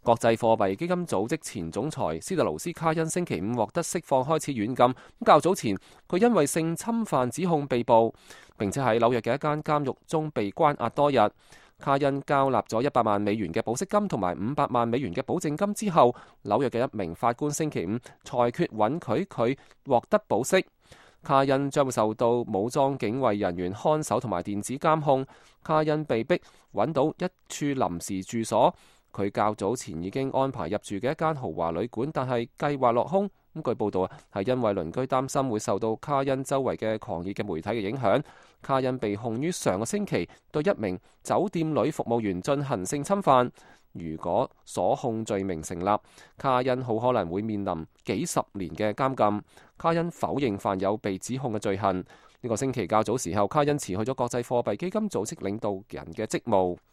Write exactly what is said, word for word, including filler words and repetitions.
國際貨幣基金組織前總裁斯特勞斯卡恩星期五獲得釋放，開始軟禁。較早前佢因為性侵犯指控被捕，並且喺紐約嘅一間監獄中被關押多日。卡恩交納咗一百萬美元嘅保釋金同埋五百萬美元嘅保證金之後，紐約嘅一名法官星期五裁決允許佢獲得保釋。卡恩將會受到武裝警衛人員看守同埋電子監控。卡恩被逼揾到一處臨時住所。佢較早前已經安排入住嘅一間豪華旅館，但係計劃落空。咁據報道啊，係因為鄰居擔心會受到卡恩周圍嘅狂熱嘅媒體嘅影響。卡恩被控於上個星期對一名酒店女服務員進行性侵犯。如果所控罪名成立，卡恩好可能會面臨幾十年嘅監禁。卡恩否認犯有被指控嘅罪行。呢個星期較早時候，卡恩辭去咗國際貨幣基金組織領導人嘅職務。